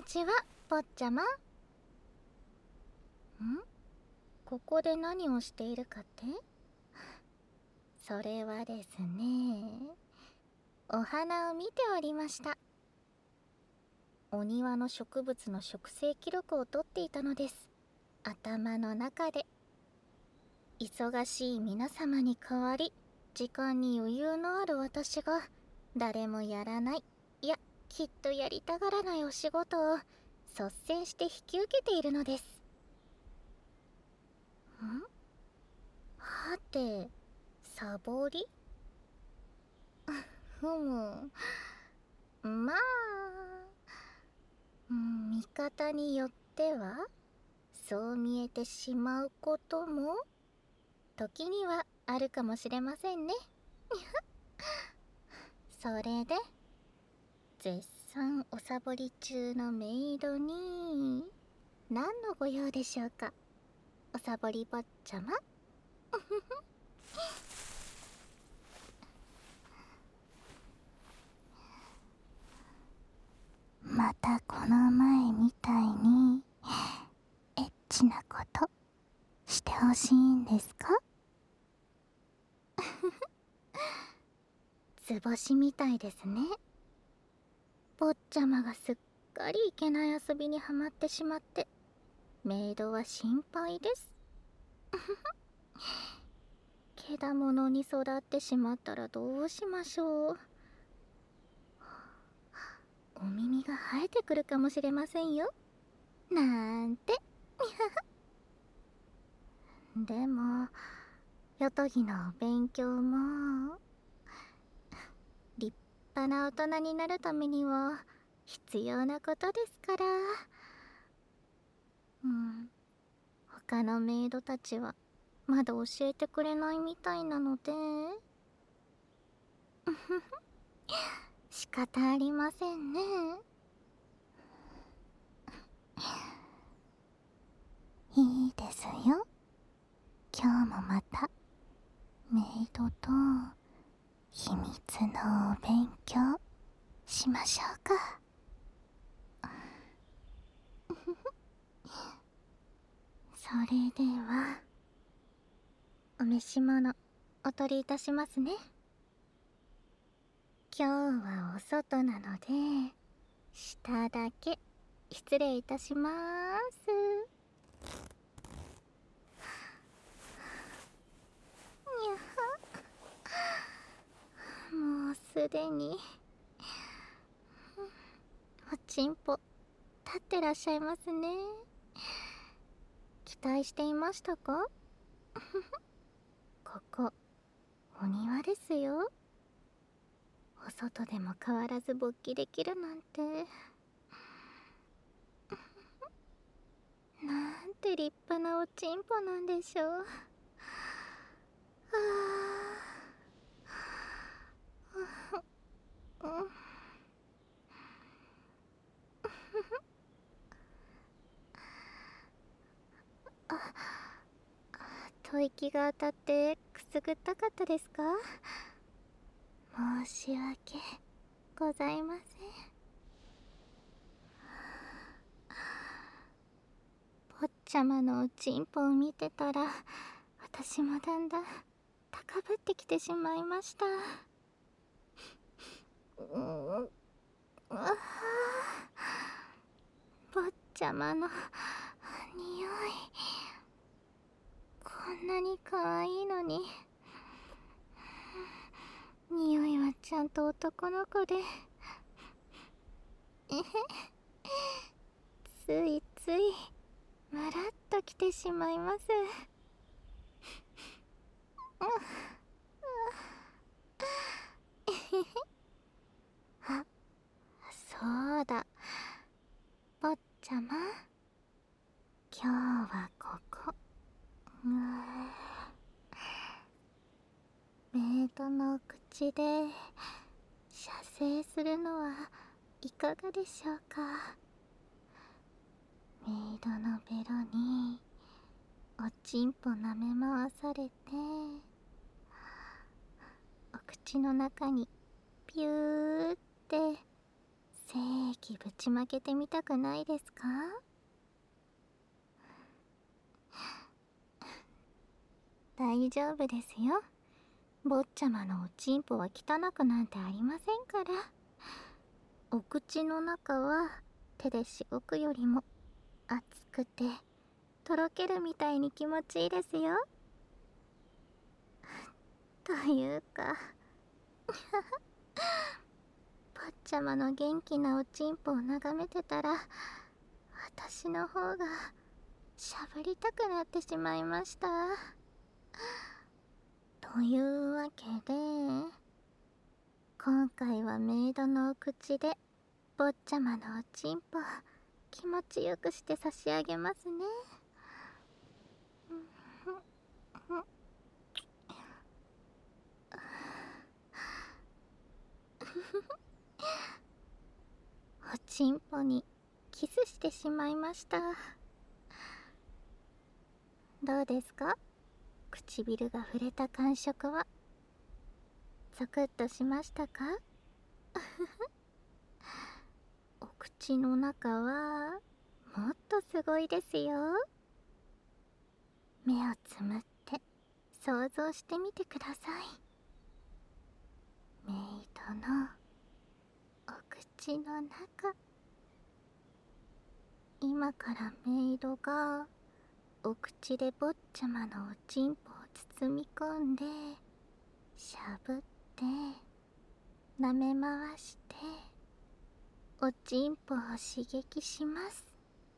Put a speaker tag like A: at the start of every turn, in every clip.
A: ちは、坊ちゃま。ここで何をしているかって？それはですね、お花を見ておりました。お庭の植物の植生記録をとっていたのです。頭の中で。忙しい皆様に代わり、時間に余裕のある私が、誰もやらない、いや、きっとやりたがらないお仕事を率先して引き受けているのです。はて、サボり？ふむ。まあ、見方によっては、そう見えてしまうことも、時にはあるかもしれませんね。それで、絶賛おサボり中のメイドに、何のご用でしょうか、おサボり坊ちゃま。またこの前みたいにエッチなことしてほしいんですか？図星みたいですね。坊ちゃまがすっかりいけない遊びにはまってしまって、メイドは心配です。けだものに育ってしまったらどうしましょう。お耳が生えてくるかもしれませんよ、なんて。でもヨトギのお勉強も立派な大人になるためには必要なことですから。他のメイドたちはまだ教えてくれないみたいなので仕方ありませんね。いいですよ。今日もまたメイドと秘密のお勉強しましょうか。それではお召し物お取りいたしますね。今日はお外なので下だけ失礼いたします。にゃもうすでにおちんぽ立ってらっしゃいますね。期待していましたか？ここお庭ですよ。お外でも変わらず勃起できるなんて、なんて立派なおちんぽなんでしょう。吐息が当たってくすぐったかったですか？申し訳ございません。坊ちゃまのおちんぽを見てたら私もだんだん高ぶってきてしまいました。坊ちゃまの匂い、こんなに可愛いのに、匂いはちゃんと男の子で、ついついムラっときてしまいます。あ、そうだ、坊ちゃま、今日はここ、メイドの口で射精するのはいかがでしょうか？メイドのベロにおちんぽ舐め回されて、お口の中にピューって精息ぶちまけてみたくないですか？大丈夫ですよ。坊ちゃまのおちんぽは汚くなんてありませんから。お口の中は手でしごくよりも熱くてとろけるみたいに気持ちいいですよ。というか坊ちゃまの元気なおちんぽを眺めてたら、私の方がしゃぶりたくなってしまいました。というわけで、今回はメイドのお口で坊ちゃまのおちんぽ気持ちよくして差し上げますね。おちんぽにキスしてしまいました。どうですか？唇が触れた感触は。ゾクッとしましたか？お口の中はもっとすごいですよ。目をつむって想像してみてください。メイドのお口の中。今からメイドがお口で坊ちゃまのおちんぽを包み込んでしゃぶって舐め回しておちんぽを刺激します。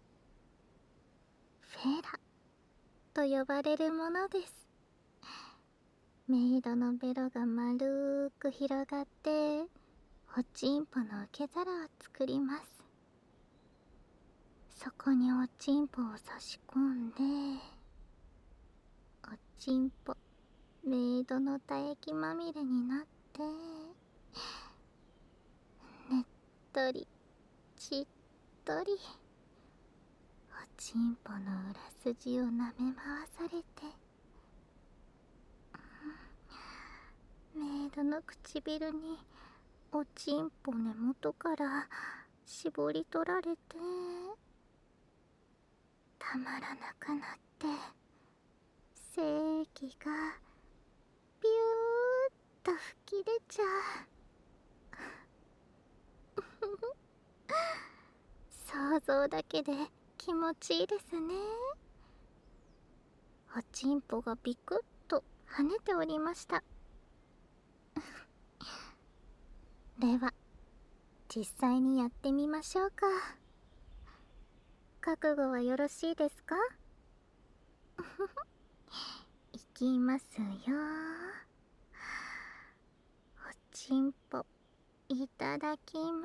A: フェラと呼ばれるものです。メイドのベロが丸ーく広がっておちんぽの受け皿を作ります。そこにおちんぽを差し込んで、おちんぽメイドの唾液まみれになってねっとりしっとりおちんぽの裏筋を舐め回されて、メイドの唇におちんぽ根元から絞り取られて、たまらなくなって精液がピューッと吹き出ちゃう。想像だけで気持ちいいですね。おちんぽがビクッと跳ねておりました。では実際にやってみましょうか。覚悟はよろしいですか？いきますよ。おちんぽいただきます。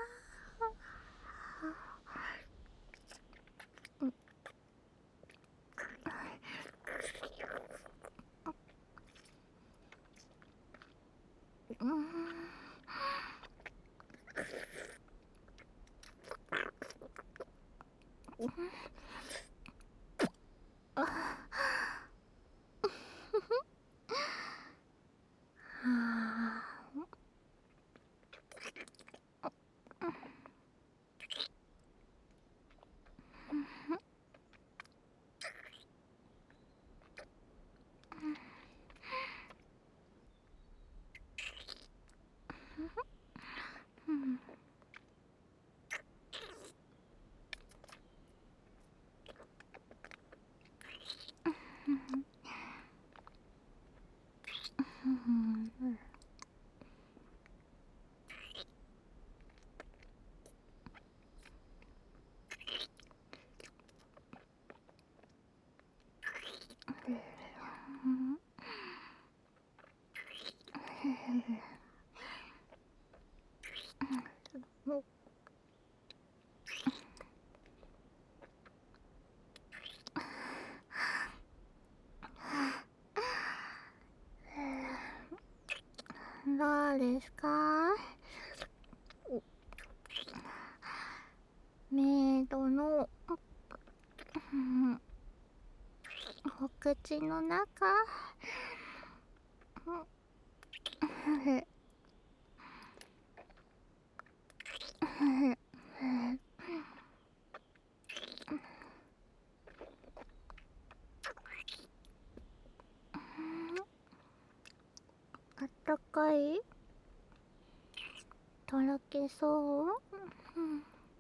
A: どうですか？メイドのお口の中。 たかい？とろけそう？うん。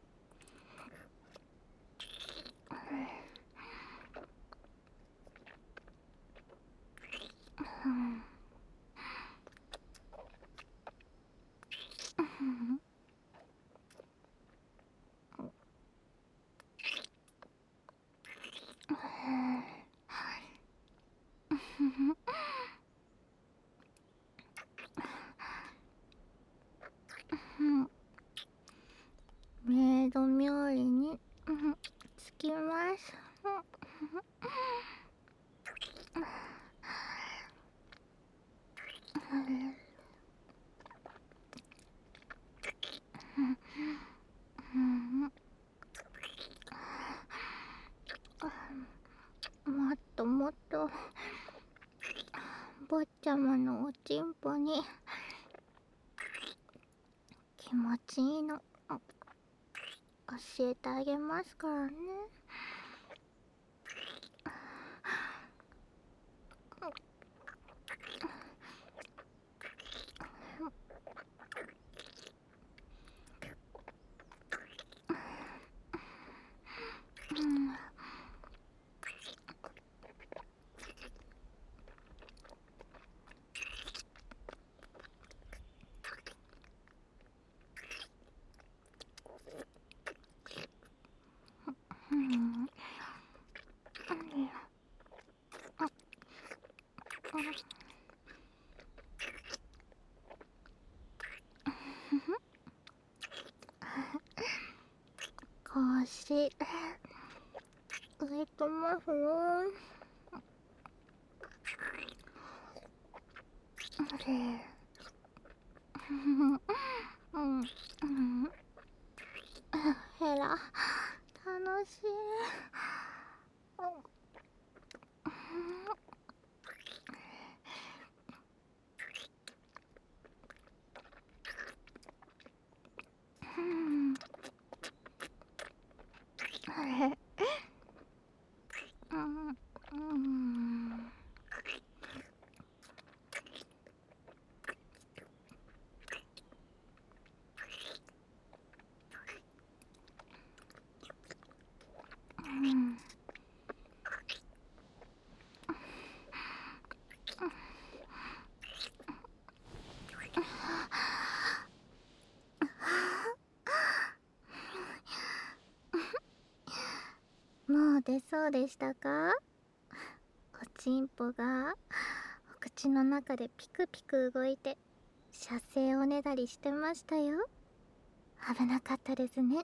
A: メイド冥利につきます。もっともっと坊ちゃまのおちんぽに気持ちいいの教えてあげますからね。こうし浮いてますよ。へら楽しい。もう出そうでしたか？おちんぽがお口の中でピクピク動いて射精をねだりしてましたよ。危なかったですね。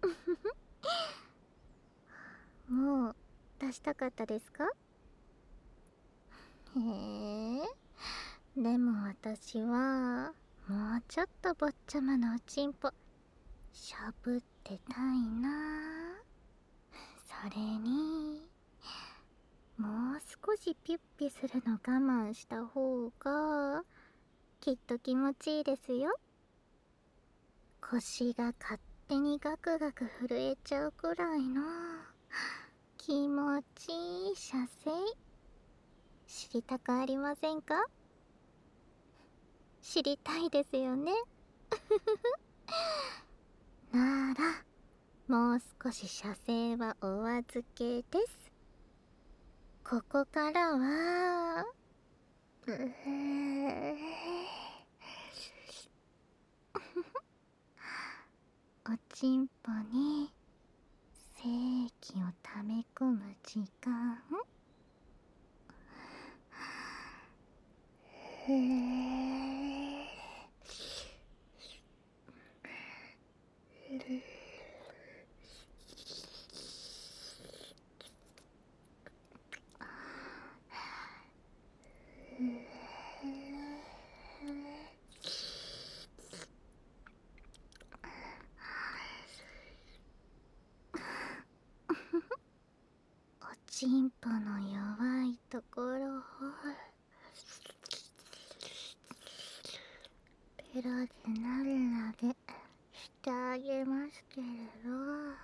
A: もう出したかったですか？へえ。でも私はもうちょっと坊ちゃまのおちんぽしゃぶってたいな。それにもう少しピュッピするの我慢した方がきっと気持ちいいですよ。腰が勝手にガクガク震えちゃうくらいの気持ちいい射精、知りたくありませんか？知りたいですよね。ならもう少し射精はお預けです。ここからはおちんぽに精液を溜め込む時間。おちんぽの弱いところをペロでなでなでしてあげますけれど、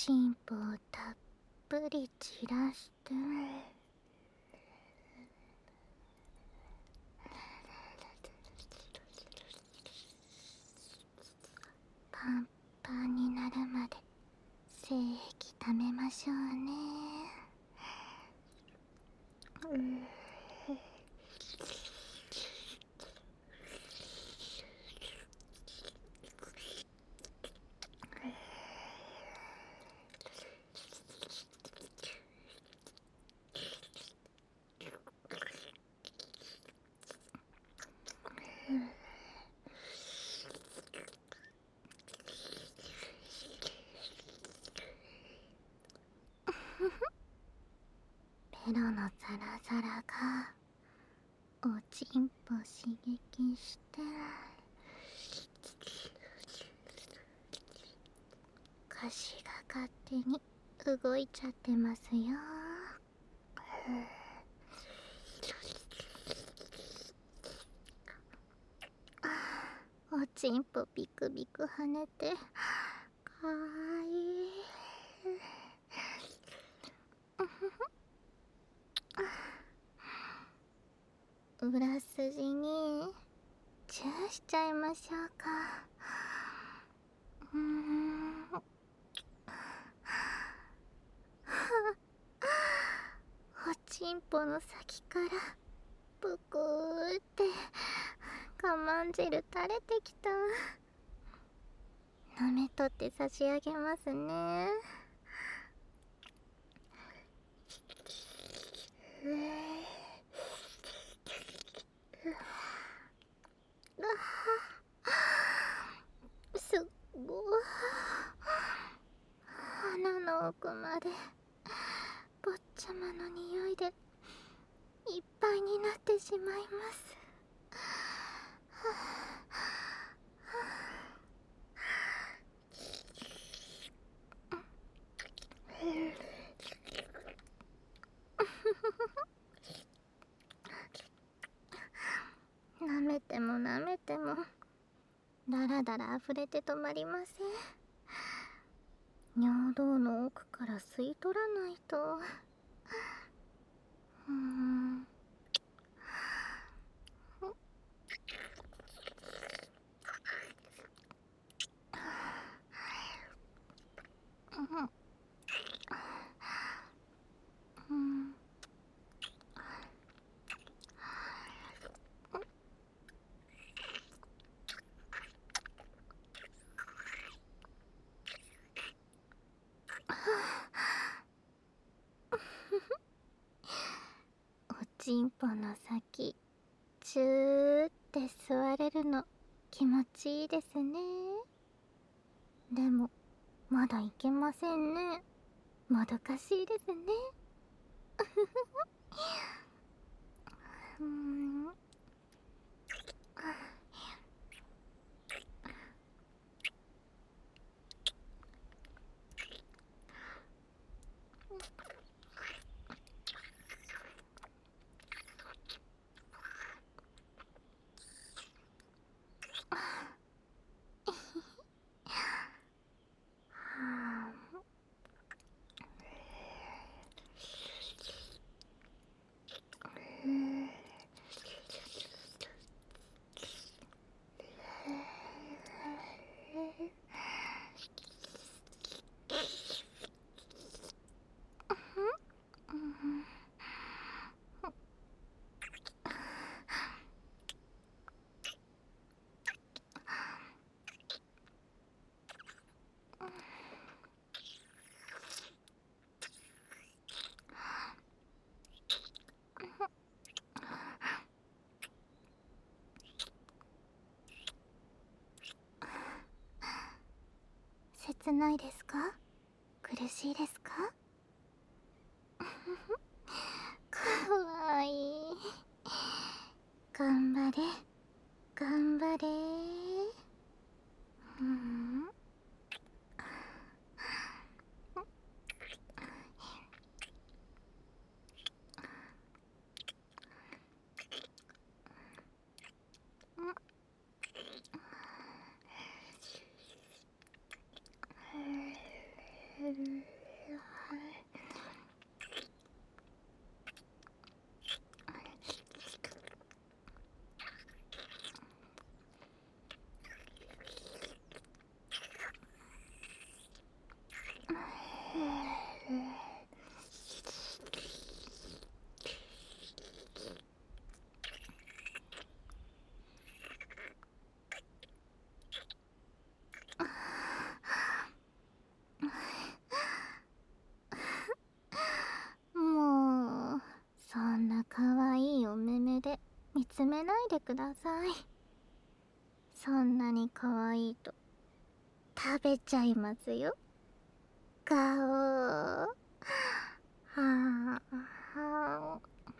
A: チンポをたっぷり散らしてパンパンになるまで精液溜めましょうね。ペロのザラザラがおちんぽ刺激して歌詞が勝手に動いちゃってますよ。おちんぽビクビク跳ねてかわいい。裏筋にチューしちゃいましょうか。おちんぽの先からぷくーって我慢汁垂れてきた。舐めとって差し上げますね。すっごい鼻の奥まで坊ちゃまの匂いでいっぱいになってしまいます。舐めても舐めてもだらだら溢れて止まりません。尿道の奥から吸い取らないと。おちんぽの先チューって吸われるの気持ちいいですね。でもまだいけませんね。もどかしいですね。切ないですか？苦しいですか？かわいい。頑張れ頑張れ。 めないでください。そんなに可愛いと食べちゃいますよ。顔。はあはあ。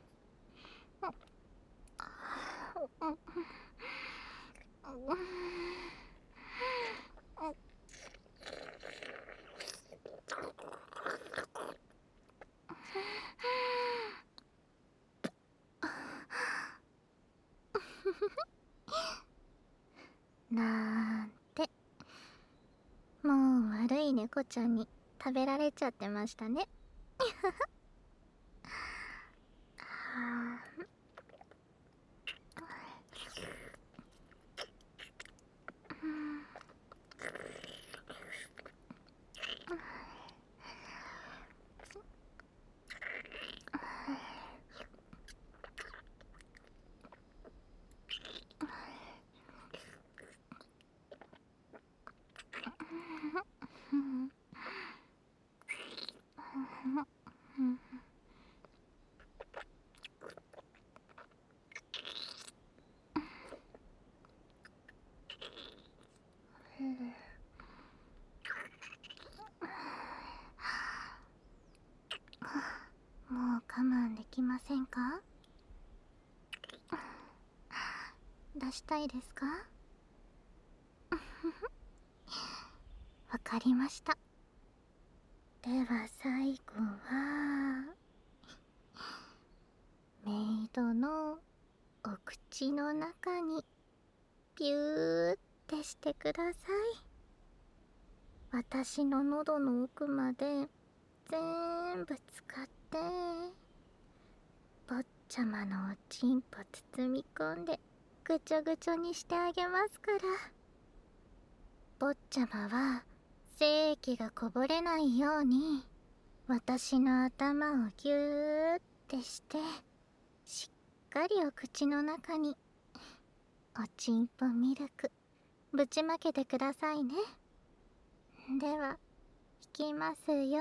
A: なんて、もう悪い猫ちゃんに食べられちゃってましたね。はあ。もう我慢できませんか？出したいですか？わかりました。では最後はメイドのお口の中にピューってしてください。私の喉の奥まで全部使って坊ちゃまのおちんぽ包み込んでぐちょぐちょにしてあげますから。坊ちゃまは精液がこぼれないように私の頭をギューってしてしっかりお口の中におちんぽミルクぶちまけてくださいね。では引きますよ。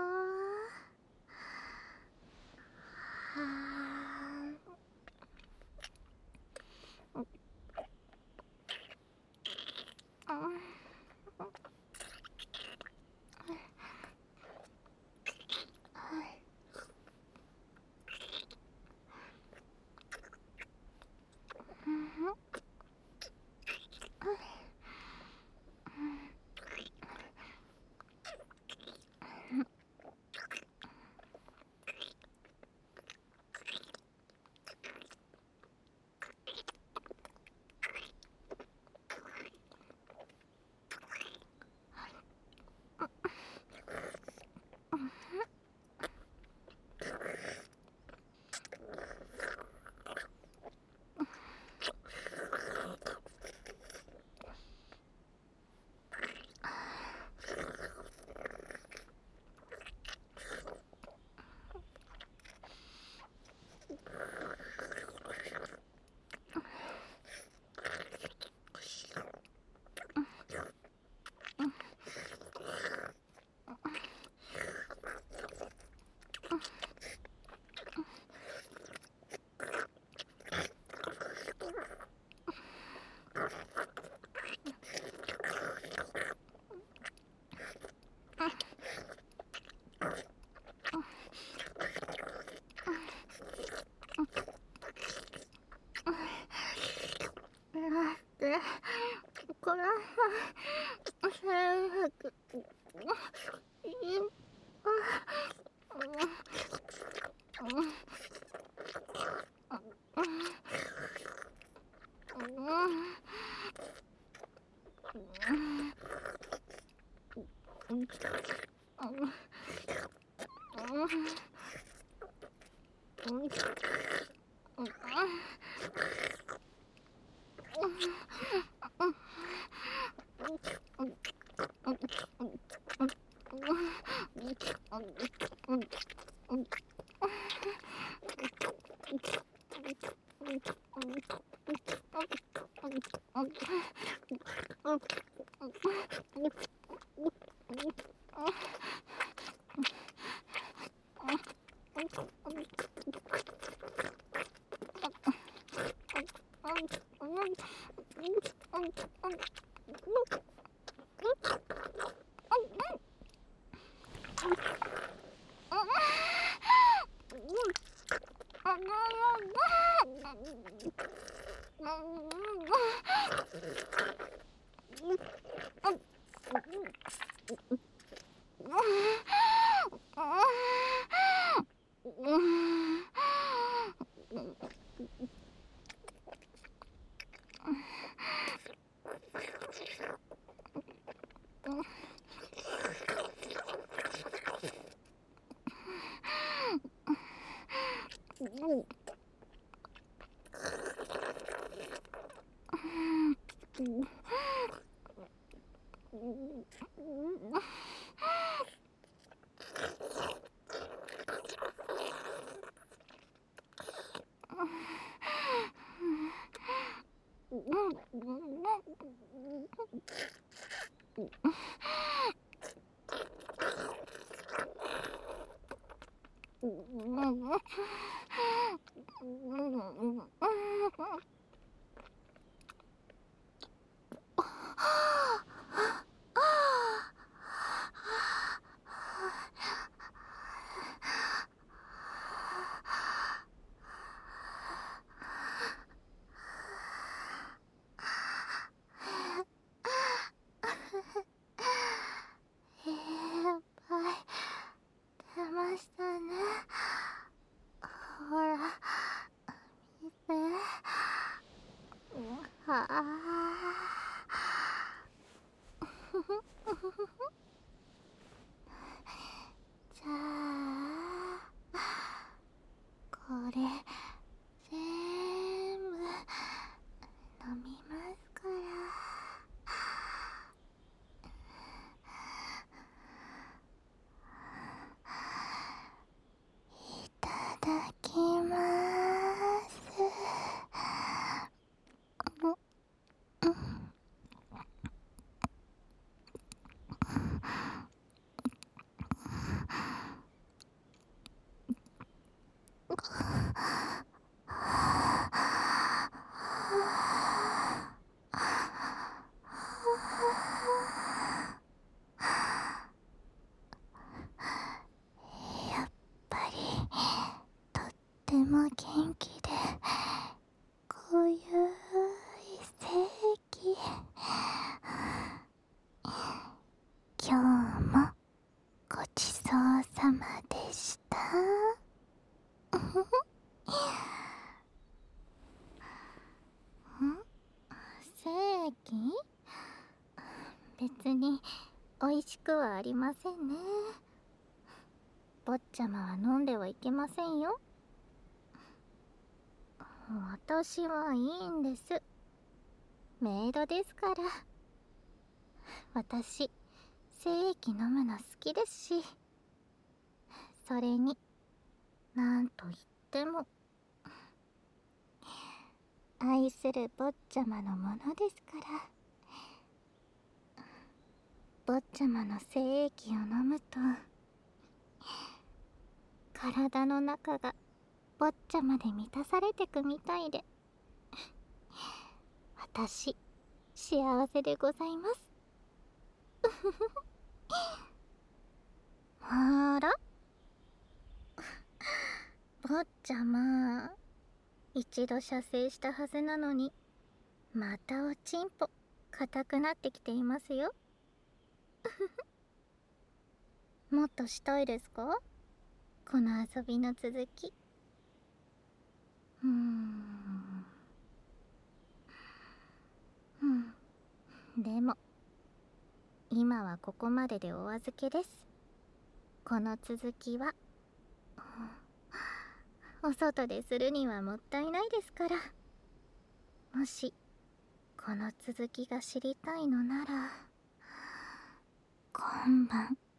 A: これは出ましたね。ほら、見て。はあ。じゃあ、これ全部飲みますから。いただきます。やっぱりとっても元気でこういう正気。今日もごちそうさまでした。正気？別に美味しくはありませんね。坊ちゃまは飲んではいけませんよ。私はいいんです。メイドですから。私、精液飲むの好きですし。それに、なんといっても、愛する坊ちゃまのものですから。坊ちゃまの精液を飲むと、体の中が坊ちゃまで満たされてくみたいで、私、幸せでございます。あら？坊ちゃま、一度射精したはずなのに、またおちんぽ、硬くなってきていますよ。もっとしたいですか？この遊びの続き。でも、今はここまででお預けです。この続きは、お外でするにはもったいないですから。もし、この続きが知りたいのなら、今晩、